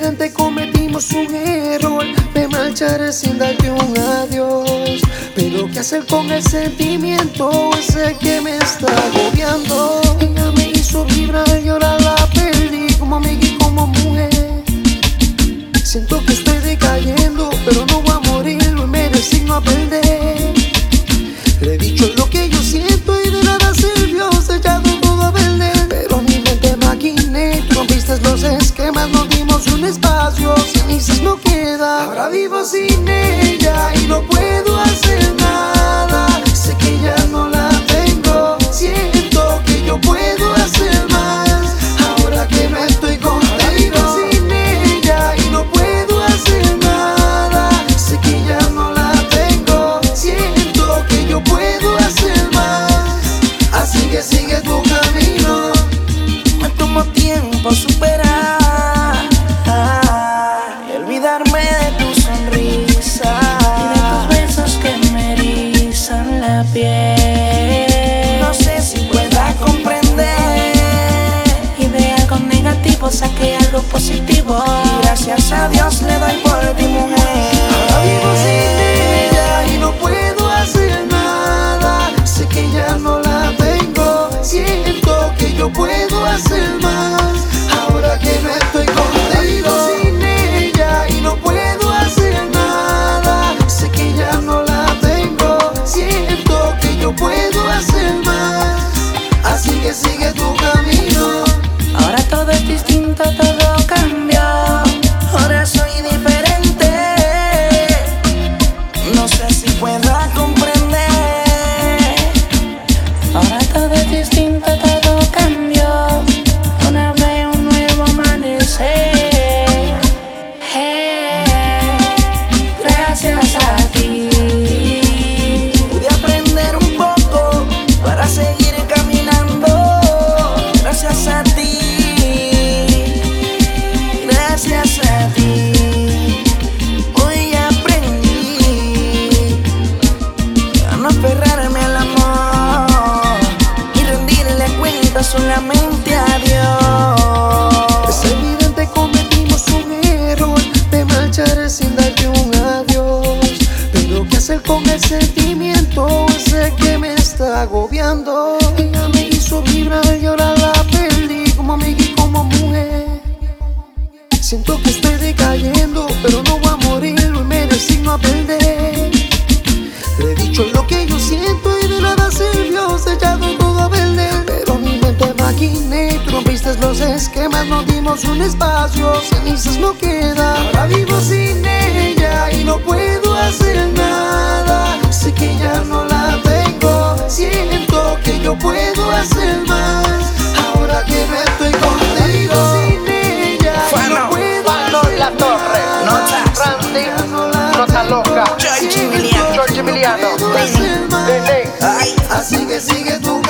evidente cometimos un error. Me marcharé sin darte un adiós. Pero qué hacer con el sentimiento ese que me está agobiando. Ella me hizo vibrar y ahora la perdí como amiga y como mujer. Siento que estoy decayendo, pero no voy a morir, me resigno a perder. Le he dicho lo que yo siento y de nada sirvió, se echado todo a perder. Pero mi mente maquiné, tú rompiste los esquemas, nos dimos un espacio, cenizas no queda. Ahora vivo sin ella y no puedo hacer nada. Sé que ya no la tengo, siento que yo puedo hacer más. Ahora que no estoy contigo, sin ella y no puedo hacer nada. Sé que ya no la tengo, siento que yo puedo hacer más. Así que sigue tu camino. Me tomo tiempo superar y olvidarme de tu sonrisa y de tus besos que me erizan la piel. No sé si pueda comprender y de algo negativo saqué algo positivo. Y gracias a Dios le doy por ti, mujer. Ahora vivo sin ella y no puedo hacer nada. Sé que ya no la tengo, siento que yo puedo hacer más. Ahora que no estoy contigo, sin ella y no puedo hacer nada. Sé que ya no la tengo, siento que yo puedo hacer más. Así que sigue tu camino. Ahora todo es distinto, todo cambió. Ahora soy diferente. No sé si pueda comprender. Ahora todo es distinto, todo cambió. Ahora veo un nuevo amanecer. Gracias a ti pude aprender un poco para seguir caminando. Gracias a ti, gracias a ti, hoy aprendí a no aferrarme al amor y rendirle cuenta solamente a Dios. Es evidente cometimos un error, me marcharé sin darte un adiós. Pero qué hacer con el sentimiento ese que me está agobiando. Ella me hizo vibrar y ahora la perdí como amiga y como mujer. Siento que estoy decayendo, pero no voy a morir, me resigno a perder. Le he dicho lo que yo siento y de nada sirvió, se echado todo a perder. Pero mi mente maquiné, tú rompiste los esquemas, nos dimos un espacio, cenizas no queda. Ahora vivo sin ella y no puedo hacer nada. Sé que ya no la tengo, siento que yo puedo hacer más. Ahora que no estoy contigo, sin ella y no puedo hacer La Torre, nada. Randy, Nota Loca, George Emiliano, George Emiliano, Así que sigue tu